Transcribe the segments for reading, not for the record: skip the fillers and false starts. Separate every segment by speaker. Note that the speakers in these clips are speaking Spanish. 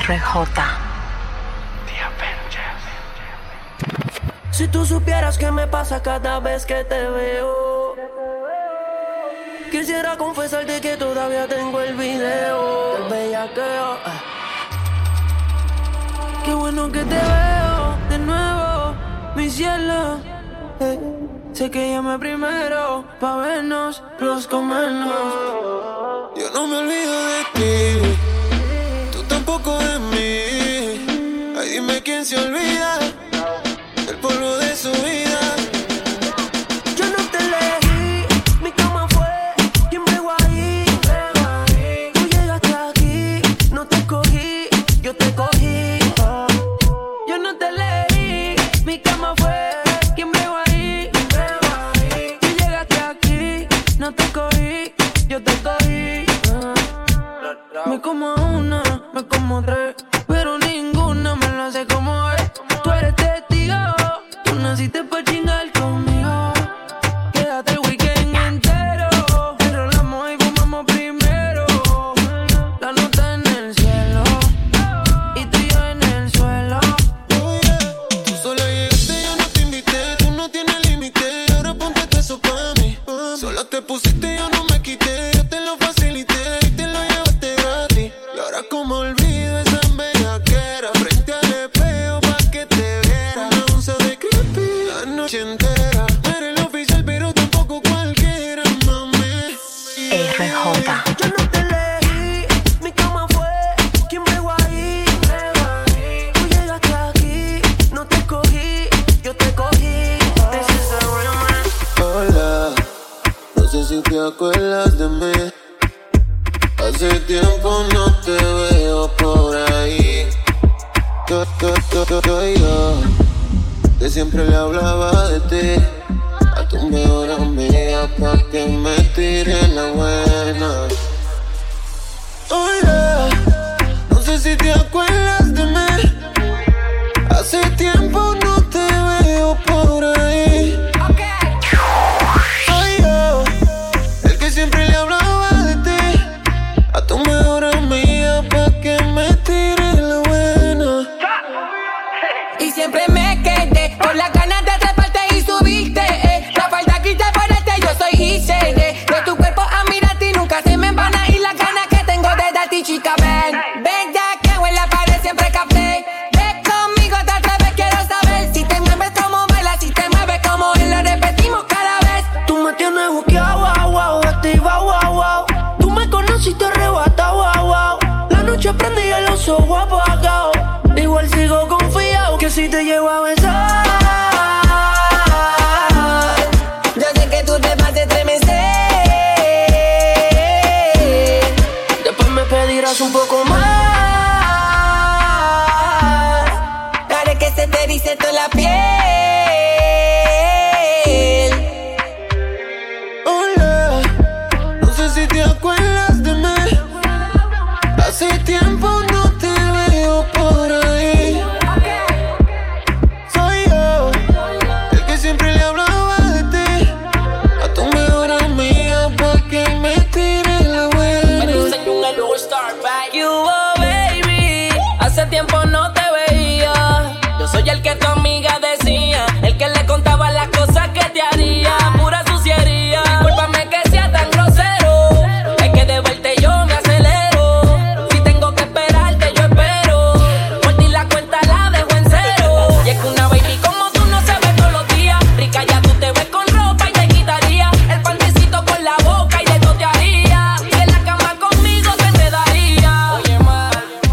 Speaker 1: RJ.
Speaker 2: Si tú supieras qué me pasa cada vez que te veo, quisiera confesarte que todavía tengo el video del bellaqueo. Qué bueno que te veo de nuevo, mi cielo. Sé que llamé primero pa' vernos, los comernos.
Speaker 3: Yo no me olvido de ti, tú tampoco de mí. Ay, dime quién se olvida del polvo de su vida.
Speaker 2: Yo no te elegí, mi cama fue quien bregó ahí. Tú llegaste aquí, no te escogí, yo te cogí. Yo no te elegí, mi cama fue quien bregó ahí. Tú llegaste aquí, no te escogí, yo te cogí. Me como una, me como tres, pero ninguna me lo hace como es. Tú eres testigo, tú naciste pa' chingar conmigo. Quédate el weekend entero, enrolamos y fumamos primero. La nota en el cielo, y tú y yo en el suelo.
Speaker 3: Tú sola llegaste, yo no te invité, tú no tienes límite. Ahora ponte eso pa' mí. Sola te pusiste, yo no me quité. Yo te lo facilité y te lo llevaste gratis. Y ahora como olvido esa bellaquera, frente al espejo pa' que te viera. Una onza de creepy la noche entera. No eres la oficial, pero tampoco cualquiera, mami.
Speaker 1: RJ.
Speaker 2: Yo no te elegí, mi cama fue quien bregó ahí. Tú llegaste aquí, no te escogí, yo te cogí. This is a real man.
Speaker 3: Hola, no sé si te acuerdas de mí. Hace tiempo no te veo por ahí. Yo, que siempre le hablaba de ti a tu mejor amiga pa' que me tire la buena. Hola, no sé si te acuerdas de mí. Hace tiempo no te veo por ahí. Soy yo, el que siempre le hablaba de ti a tu mejor amiga pa' que me tire la buena.
Speaker 4: Y siempre me quedé con las ganas de treparte y subirte. La falda grita ponerte, yo soy Giselle. De tu cuerpo a mirarte y nunca se me van a ir las ganas que tengo de darte, chica. Ven ya que en la pared siempre capté. Ven conmigo, te atreves, quiero saber si te mueves como bailas, si te mueves como él, lo repetimos cada vez.
Speaker 2: Tú me tienes buqueado, wow, wow, activa, wow, wow. Tú me conociste arrebatado, wow, wow. La noche prendí y el oso guapo apagado. Igual sigo confiado que si te llevo a besar.
Speaker 4: Yo sé que tú te vas a estremecer.
Speaker 2: Después me pedirás un poco más.
Speaker 4: Haré que se te erice toda la piel.
Speaker 3: Hola, no sé si te acuerdas de mí. Hace tiempo no te veo por ahí. Soy yo, el que siempre le hablaba de ti a tu mejor amiga pa' que me tire la buena.
Speaker 4: You, oh, baby, hace tiempo no te veía. Yo soy el que tu amiga decía, el que le contaba las cosas que te haría. Pura suciería, discúlpame que sea tan grosero. Es que de verte yo me acelero. Si tengo que esperarte, yo espero. Por ti la cuenta la dejo en cero. Y es que una baby como tú no se ve todos los días. Rica ya tú te ves con ropa y te quitaría el pantecito con la boca y de todo te haría. Y en la cama conmigo te daría. Oye, ma.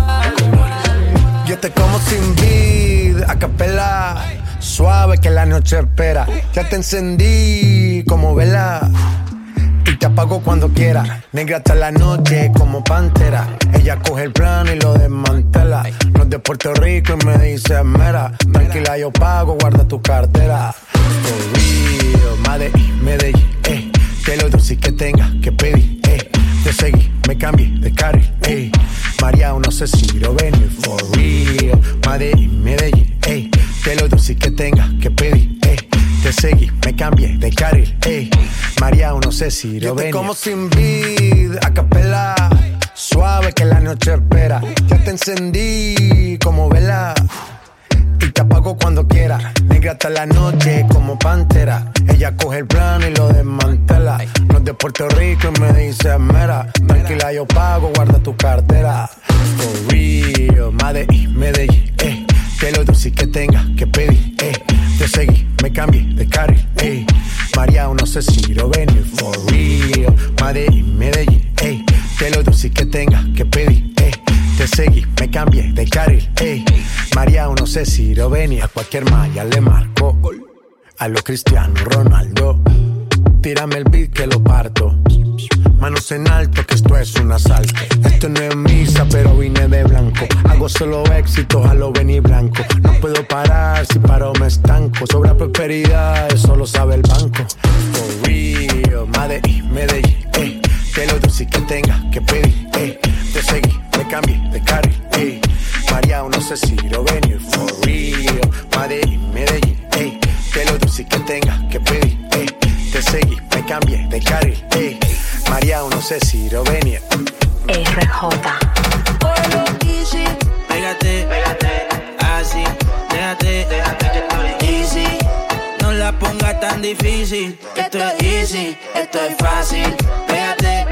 Speaker 5: Yo te como sin vid, a capela, suave que la noche espera. Ya te encendí como vela y te apago cuando quiera. Negra hasta la noche como pantera. Ella coge el plano y lo desmantela. No es de Puerto Rico y me dice mera. Tranquila, yo pago, guarda tu cartera. For real, Medellín, que lo dulce que tenga que pedir, te seguí, me cambié de carril, María, no sé si lo venir. For real, Medellín, que lo dulce que tenga que pedir, te seguí, me cambié de carril, María, no sé si lo venir. Yo te como sin vid, a capela, suave que la noche espera. Ya te encendí como vela y te apago cuando quiera. Negra hasta la noche como pantera. Ella coge el plano y lo desmantela. No es de Puerto Rico y me dice mera. Tranquila, yo pago, guarda tu cartera. For real, Medellín, que lo dulce que tenga que pedir, te seguí, me cambié de carril, María, no sé si lo venir. For real, Medellín, que lo dulce que tenga que pedir, te seguí, me cambié de carril, María, no sé si lo venir. A cualquier malla le marco, a lo Cristiano Ronaldo. Tírame el beat que lo parto. Manos en alto, que esto es un asalto. Esto no es misa, pero vine de blanco. Hago solo éxitos a lo Benny Blanco. No puedo parar, si paro me estanco. Sobra prosperidad, eso lo sabe el banco. For real, Medellín, que lo dulce que tenga que pedir, te seguí, me cambié de carril, María, no sé si lo venir. For real, Medellín, que lo dulce que tenga que pedir, te seguí, me cambié de carril, María, no sé si lo venía.
Speaker 1: RJ.
Speaker 6: Pégate, así, déjate, easy. No la pongas tan difícil, esto es easy, esto es fácil. Pégate,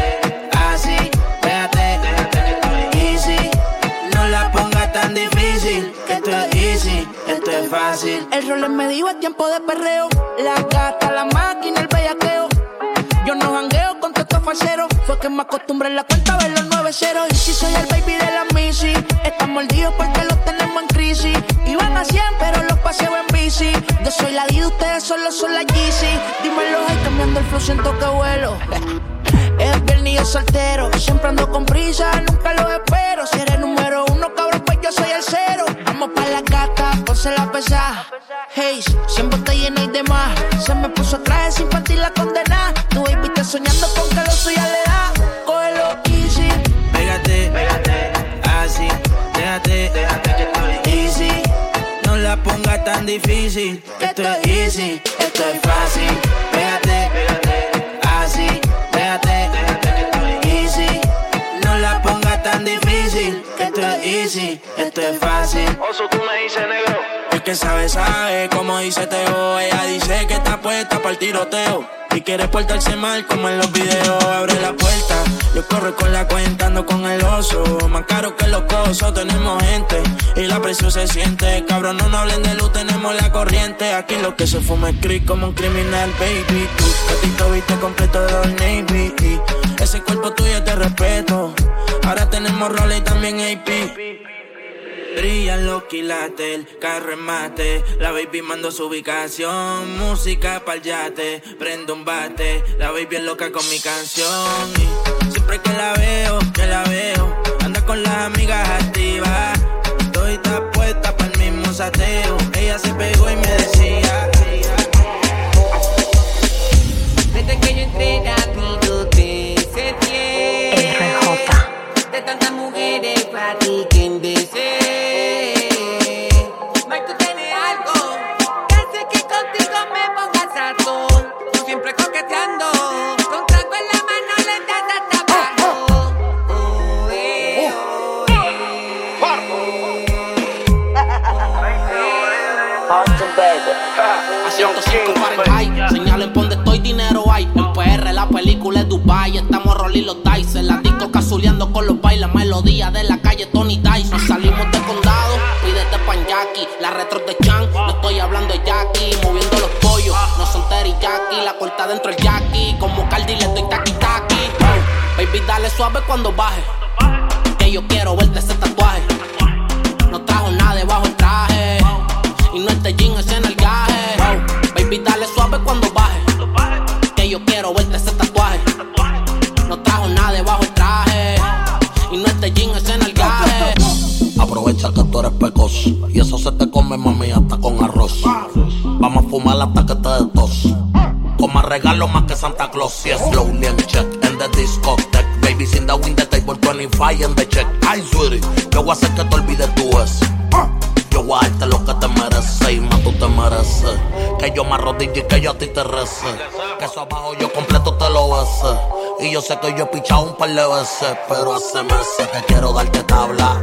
Speaker 6: así, déjate, easy. No la pongas tan difícil, esto es easy, esto es fácil.
Speaker 7: El rol me dijo es tiempo de perreo. La gata, la máquina, el bellaqueo. Yo no jangueo con todos estos falseros. Fue que me acostumbré en la cuenta a ver los 9-0. Y si soy el baby de la Missy, están mordidos porque los tenemos en crisis. Iban a 100 pero los paseo en bici. Yo soy la D, ustedes solo son la Yeezy. Dímelo, ay, cambiando el flow, siento que vuelo. Es viernes y yo soltero. Siempre ando con prisa, nunca los espero. Si eres número 1, cabrón, pues yo soy el 0. Vamos pa' la caca, ponse la pesada. Hey, siempre está llena y demás. Se me puso traje sin partir la condena. Tu baby está soñando con que lo suya le da. Cógelo easy.
Speaker 6: Pégate, así, déjate, easy. No la pongas tan difícil, esto es easy, esto es fácil. Pégate, así, déjate, easy. No la pongas tan difícil, esto es easy, esto es fácil.
Speaker 8: Oso, tú me dices negro.
Speaker 6: El que sabe, sabe, como dice Teo. Ella dice que está puesta para el tiroteo y quiere portarse mal como en los videos. Abre la puerta, yo corro con la cuenta, ando con el oso. Más caro que los cosos, tenemos gente y la presión se siente. Cabrón, no hablen de luz, tenemos la corriente. Aquí lo que se fuma es creep como un criminal, baby. Tú, gatito, viste completo de Old Navy. Ese cuerpo tuyo te respeto. Ahora tenemos roles y también AP. Brillan los quilates, el carro en mate. La baby mandó su ubicación. Música pa'l yate, prendo un bate. La baby es loca con mi canción. Y siempre que la veo, anda con las amigas activas. Estoy puesta pa'l mismo sateo. Ella se pegó y me decía:
Speaker 9: desde que yo entré rápido te sentí.
Speaker 1: RJ.
Speaker 9: De tantas mujeres para ti que empecé.
Speaker 10: A 105 Fahrenheit, señalen por donde estoy, dinero hay. En PR la película es Dubai, estamos rolling los dice. En la disco cazuleando con los bailes, melodía de la calle Tony Dice. Nos salimos del condado, pídete pan Jackie. La retro de Chan, no estoy hablando de Jackie. Moviendo los pollos, no son teriyaki. La corta dentro el Jackie, como Cardi le doy taqui taqui. Baby dale suave cuando baje, que yo quiero verte ese tatuaje. No trajo nada debajo el traje y no este jean es en el gaje. Baby dale suave cuando baje, que yo quiero verte ese tatuaje. No trajo nada debajo el traje y no este jean es en el gaje.
Speaker 11: Aprovecha que tú eres pecoso y eso se te come, mami, hasta con arroz. Vamos a fumar hasta que te dé tos. Con más regalos más que Santa Claus. Yes, slowly and check in the discotheque. Babies in the wing, the table 25 and the check. Ay, sweetie, yo voy a hacer que te olvides tu ex. Yo voy a darte lo que te mereces y más tú te mereces. Que yo me arrodille y que yo a ti te rece. Que eso abajo yo completo te lo bese. Y yo sé que yo he pichado un par de veces, pero hace meses que quiero darte tabla.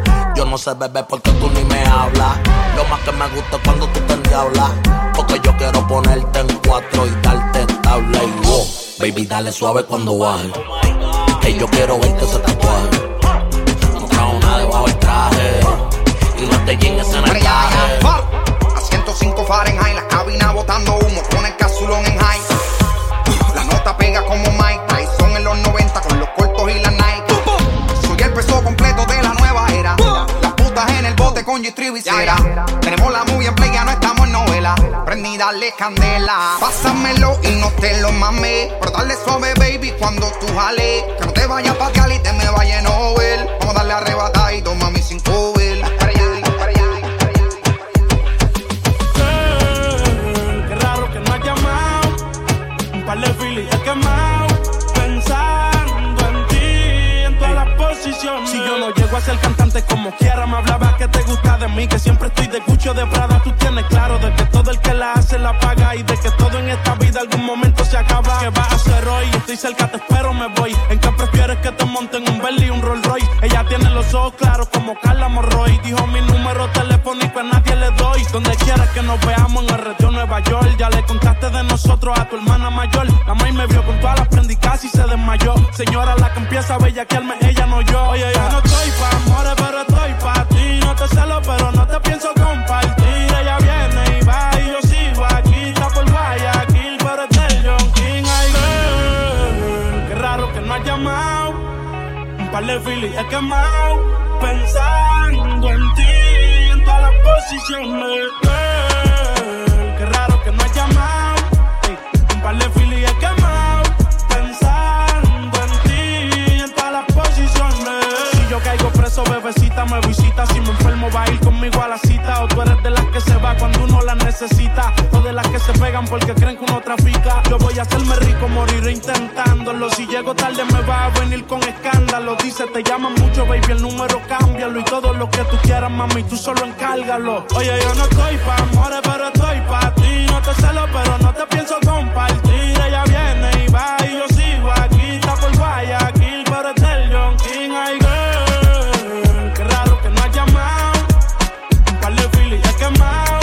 Speaker 11: no sé, bebé, porque tú ni me hablas. Lo más que me gusta es cuando tú te endiablas, porque yo quiero ponerte en cuatro y darte tabla y wow. Baby, dale suave cuando baje. Hey, yo quiero verte ese tatuaje. No trajo nada debajo del traje y no te llegues en el traje.
Speaker 8: A 105 Fahrenheit, la cabina botando humo con el casulón en high. La nota pega como Mike Tyson en los 90 con los cortos y la Nike. Soy el peso completo de la nueva era. Las putas en el bote con G-String y cera. Tenemos la movie en play, ya no estamos en novela. Prendí, dale candela. Pásamelo y no te lo mames. Pero dale suave, baby, cuando tú jales. Que no te vayas pa' Cali y te me vaya en Nobel. Vamos a darle arrebatadito, mami, sin cover.
Speaker 6: Qué raro que no has llamado. Un par de filis he quemado. Pensando en ti, en todas las posiciones. Si yo no llego a ser cantante como quiera, me hablaba que te gusta de mí, que siempre estoy de Gucci o de Prada. Tú tienes claro de que todo el que la hace la paga y de que todo en esta vida algún momento se acaba. ¿Qué vas a hacer hoy? Estoy cerca, te espero, me voy. ¿En qué prefieres que te monten un Bentley y un Rolls Royce? Ella tiene los ojos claros como Carla Morroy. Dijo mi número telefónico a nadie le doy. Donde quieras que nos veamos en el retiro Nueva York. Ya le contaste de nosotros a tu hermana mayor. La maíz me vio con todas las prendicas y se desmayó. Señora, la que empieza a bellaquearme, ella no yo. Oye, yo no estoy pa' amores, pero estoy pa' ti. No te celo, pero no te pienso compartir. Ella viene y va y yo sigo aquí. Está por Guayaquil, pero es del John King. Ay, girl, qué raro que no has llamado. Un par de filis he quemado. Pensando en ti, en todas las posiciones. Girl, qué raro que no has llamado. Hey, un par de filis he quemado. Pensando en ti, en todas las posiciones. Si yo caigo preso, bebecita me visita. Si me enfermo va a ir conmigo a la cita. O tú eres de las que se va cuando uno la necesita, o de las que se pegan porque creen que uno trafica. Yo voy a hacerme rico, moriré intentándolo. Si llego tarde me va a venir con escándalo. Dice, te llaman mucho, baby, el número cámbialo. Y todo lo que tú quieras, mami, tú solo encárgalo. Oye, yo no estoy pa' amores, pero estoy pa' ti. No te celo, pero no te pienso compartir. Ella viene y va y yo sigo aquí. Está por Guayaquil, pero es del John King. Ay, girl, qué raro que no has llamado. Un par de filis he quemado.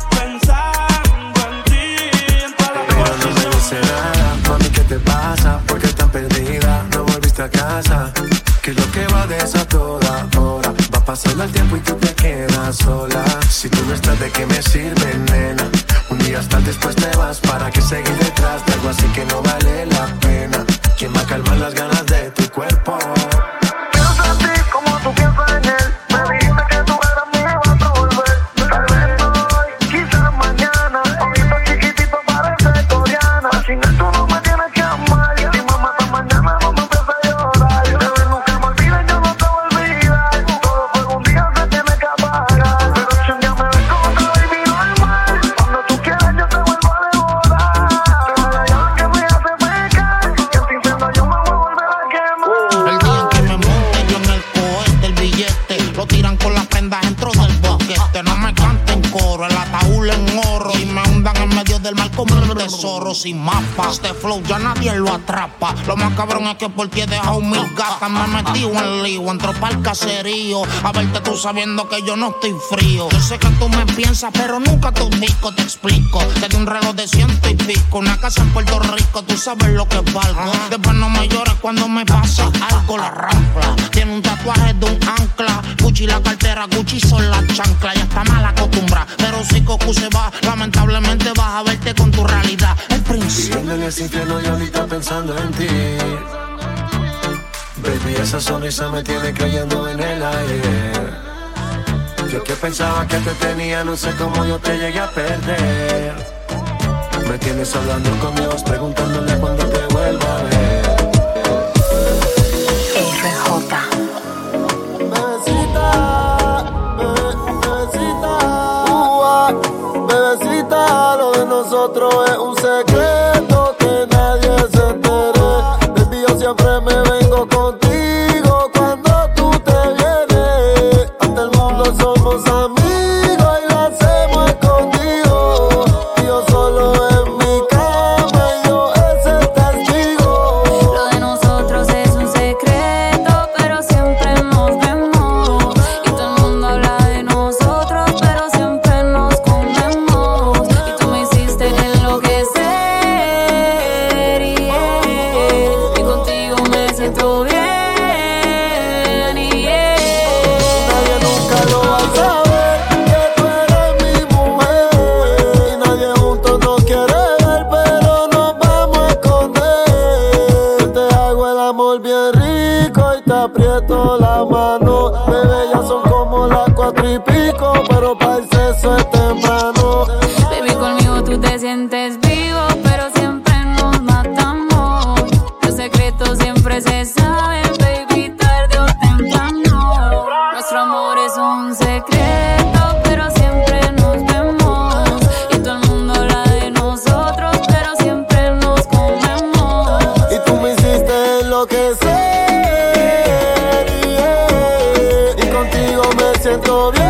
Speaker 6: Pensando en ti, en todas las cosas.
Speaker 12: No me dice nada, mami, ¿qué te pasa? ¿Por qué tan perdida? No volviste a casa. ¿Qué es lo que va de esa toda hora? Va pasando el tiempo y tú te quedas sola. Si tú no estás, ¿de qué me sirve, nena? Un día hasta después te vas. ¿Para qué seguir detrás de algo así que no vale la pena? ¿Quién va a calmar las ganas de tu cuerpo?
Speaker 2: Pienso en ti como tú piensas en él. Me dijiste que tú eras mi vas a volver. Tal vez no hoy, quizás mañana. Ojito chiquitito parece coreana. Sin él tú no me tienes que amar. Y si mamá hasta mañana no me empieza a llorar. De ver nunca me olvides, yo no te voy a olvidar. Todo por un día se tiene que apagar. Pero si un día me ves como otra baby normal, cuando tú quieras yo te vuelvo a devorar. Pero la llave que me hace pecar, que sin siendo yo me voy a volver a quemar.
Speaker 10: El día en que me monte yo en el cohete, el billete lo tiran con las prendas dentro del boquete. No me canten coro, el ataúd en oro y me hundan en medio del mar como un tesoro sin mapa. Este flow ya nadie lo atrapa. Lo más cabrón es que por ti he dejado mil gatas. Me he metido en lío, entro pa'l caserío a verte tú sabiendo que yo no estoy frío. Yo sé que tú me piensas pero nunca tu disco te explico. Desde un reloj de 100 y pico, una casa en Puerto Rico, tú sabes lo que valgo. Después no me llores cuando me pasa algo. La rampla tiene un tatuaje de un ancla. Gucci la cartera, Gucci son las chanclas. Ya está mal acostumbrada, pero si Cocu se va, lamentablemente vas a verte con tu realidad. El príncipe
Speaker 12: Viviendo en ese infierno y ahorita pensando en ti. Baby, esa sonrisa me tiene cayendo en el aire. Yo que pensaba que te tenía, no sé cómo yo te llegué a perder. Me tienes hablando con Dios, preguntándole cuándo te vuelva a ver.
Speaker 2: Bebecita, lo de nosotros es un secreto que nadie se entere. Baby, yo siempre me vengo contigo cuando tú te vienes. Ante el mundo somos amigos y lo hacemos escondido. Y yo solo en mi cama y yo ese testigo.
Speaker 13: meto la mano. Bebé, ya son como las 4:00, pero para el sexo es temprano.
Speaker 14: Baby, conmigo tú te sientes vivo, pero siempre nos matamos. Los secretos siempre se saben, baby, tarde o temprano. Nuestro amor es un secreto, pero siempre nos vemos. Y todo el mundo habla de nosotros, pero siempre nos comemos.
Speaker 13: Y tú me hiciste enloquecer, yeah. Y contigo me siento bien.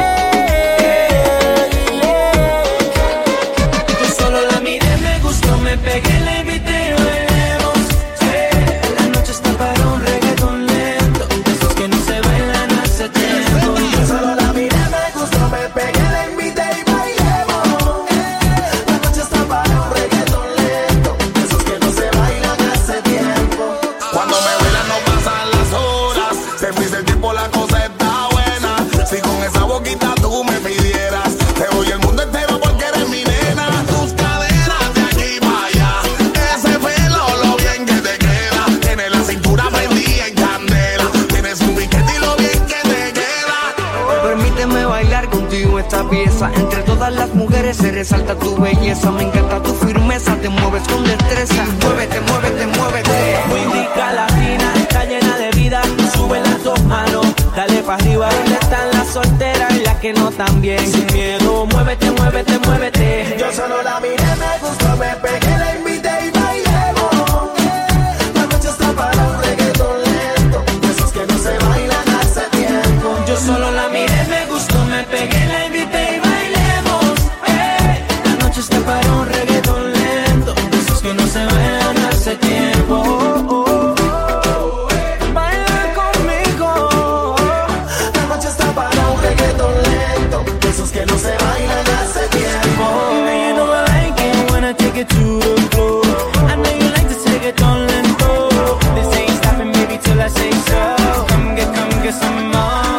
Speaker 2: Pegué, la invité y bailemos, yeah. La noche está para un reggaetón lento, esos que no se bailan hace tiempo. Yo solo la miré, me gustó, me pegué, la invité y bailemos, yeah. La noche está para un reggaetón lento, esos que no se bailan hace tiempo.
Speaker 15: Cuando me bailan no pasan las horas, se pisa el tiempo, la cosa está buena. Si con esa boquita tú me pidieras, te doy el mundo entero porque eres mi nena. Tus caderas de aquí para allá, ese pelo lo bien que te queda. Tienes la cintura prendida en candela, tienes un piquete y lo bien que te queda.
Speaker 16: Permíteme bailar contigo esta pieza. Entre todas las mujeres se resalta tu belleza. Me encanta tu firmeza, te mueves con destreza. Muévete, muévete, muévete.
Speaker 2: Muy rica la fina, está llena de vida. Sube las dos manos, dale pa' arriba. ¿Dónde están las solteras y las que no tan bien? Sin miedo, muévete, muévete, muévete. Yo solo la miré, me gustó, me pegué, la invité y bailemos, yeah. La noche está para un reggaetón lento, esos que no se bailan hace tiempo. Yo solo la miré, me gustó, me pegué, la invité y bailemos, yeah. La noche está para un reggaetón lento, esos que no se bailan hace tiempo. Baila conmigo, la noche está para un reggaetón lento, esos que no se bailan hace tiempo. You know I like it when I take it to the floor. I know you like to take it on lento. This ain't stopping, baby, till I say so. Come get some more.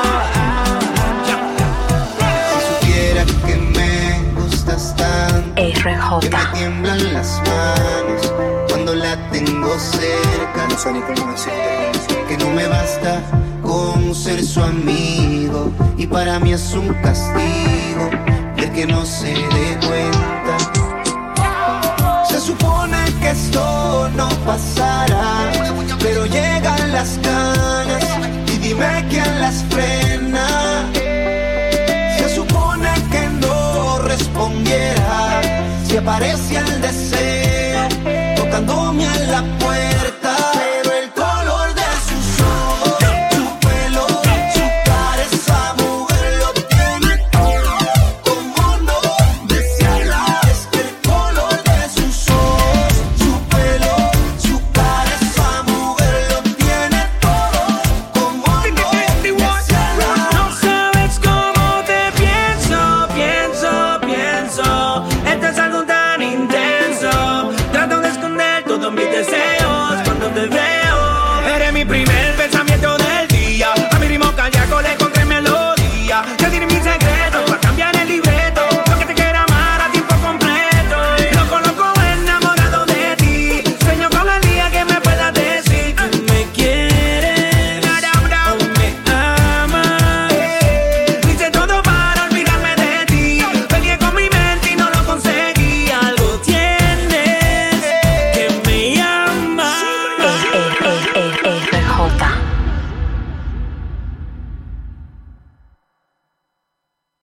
Speaker 17: Si supiera que me gustas tanto,
Speaker 1: RJ.
Speaker 17: que me tiemblan las manos cuando la tengo cerca. No sé ni cómo decirte, que no me basta con ser su amigo, y para mí es un castigo el que no se dé cuenta. Se supone que esto no pasará, pero llegan las ganas y dime quién las frena. Se supone que no respondiera si aparece el deseo tocándome a la puerta, pero el color de sus ojos, su pelo, su cara, esa mujer lo tiene todo. Como no desearla, es que el color de sus ojos, su pelo, su cara, esa mujer lo tiene todo. Como no desearla.
Speaker 2: No sabes cómo te pienso, pienso, pienso. Esto es algo tan intenso. Trato de esconder todos mis deseos cuando te veo. Eres mi primer pensamiento del día. A mi ritmo cardíaco le encontré melodía. Sentir